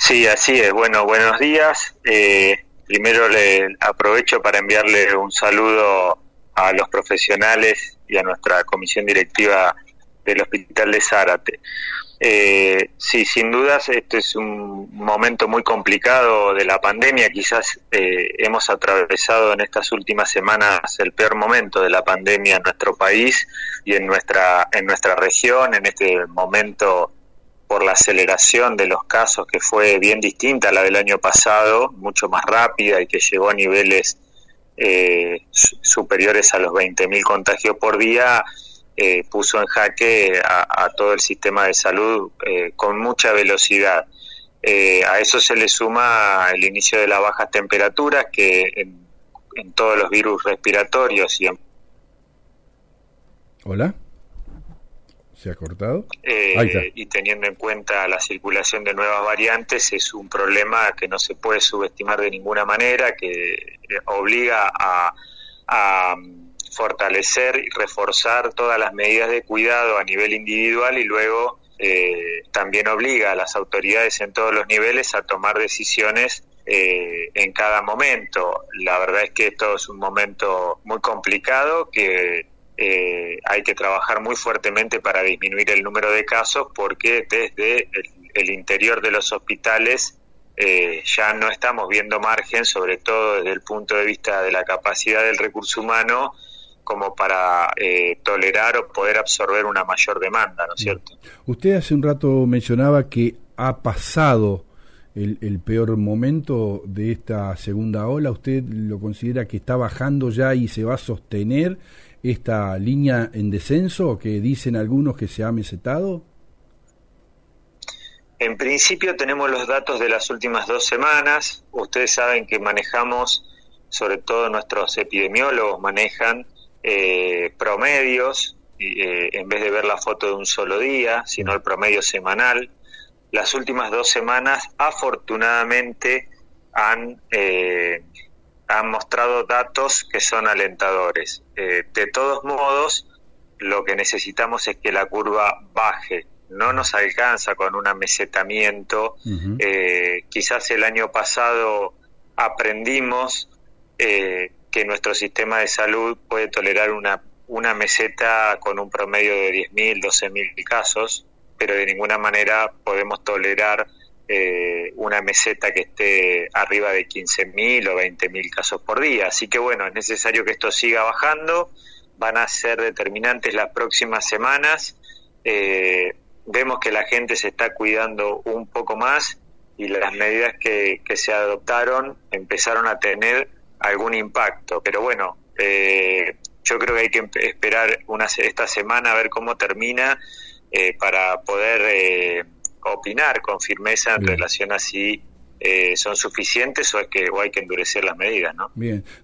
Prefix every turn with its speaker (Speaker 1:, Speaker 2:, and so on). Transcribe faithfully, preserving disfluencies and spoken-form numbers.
Speaker 1: Sí, así es. Bueno, buenos días. Eh, primero le aprovecho para enviarle un saludo a los profesionales y a nuestra comisión directiva del Hospital de Zárate. Eh, sí, sin dudas, este es un momento muy complicado de la pandemia. Quizás eh, hemos atravesado en estas últimas semanas el peor momento de la pandemia en nuestro país y en nuestra en nuestra región. En este momento, por la aceleración de los casos, que fue bien distinta a la del año pasado, mucho más rápida y que llegó a niveles eh, superiores a los veinte mil contagios por día, eh, puso en jaque a, a todo el sistema de salud eh, con mucha velocidad. Eh, a eso se le suma el inicio de las bajas temperaturas, que en, en todos los virus respiratorios y en...
Speaker 2: ¿Hola? ¿Se ha cortado?
Speaker 1: Eh, y teniendo en cuenta la circulación de nuevas variantes, es un problema que no se puede subestimar de ninguna manera, que obliga a, a fortalecer y reforzar todas las medidas de cuidado a nivel individual, y luego eh, también obliga a las autoridades en todos los niveles a tomar decisiones eh, en cada momento. La verdad es que esto es un momento muy complicado, que Eh, hay que trabajar muy fuertemente para disminuir el número de casos, porque desde el, el interior de los hospitales eh, ya no estamos viendo margen, sobre todo desde el punto de vista de la capacidad del recurso humano, como para eh, tolerar o poder absorber una mayor demanda, ¿no es cierto?
Speaker 2: Usted hace un rato mencionaba que ha pasado el, el peor momento de esta segunda ola. ¿Usted lo considera que está bajando ya y se va a sostener esta línea en descenso, que dicen algunos que se ha mesetado?
Speaker 1: En principio tenemos los datos de las últimas dos semanas. Ustedes saben que manejamos, sobre todo nuestros epidemiólogos manejan eh, promedios, eh, en vez de ver la foto de un solo día, sino el promedio semanal. Las últimas dos semanas, afortunadamente, han... Eh, han mostrado datos que son alentadores. Eh, de todos modos, lo que necesitamos es que la curva baje. No nos alcanza con un amesetamiento. Uh-huh. Eh, quizás el año pasado aprendimos eh, que nuestro sistema de salud puede tolerar una, una meseta con un promedio de diez mil, doce mil casos, pero de ninguna manera podemos tolerar Eh, una meseta que esté arriba de quince mil o veinte mil casos por día. Así que bueno, es necesario que esto siga bajando. Van a ser determinantes las próximas semanas. Eh, vemos que la gente se está cuidando un poco más, y las medidas que, que se adoptaron empezaron a tener algún impacto. Pero bueno, eh, yo creo que hay que esperar una, esta semana a ver cómo termina, eh, para poder eh, opinar con firmeza en Bien. relación a si eh, son suficientes o es que o hay que endurecer las medidas, ¿no?
Speaker 2: Bien.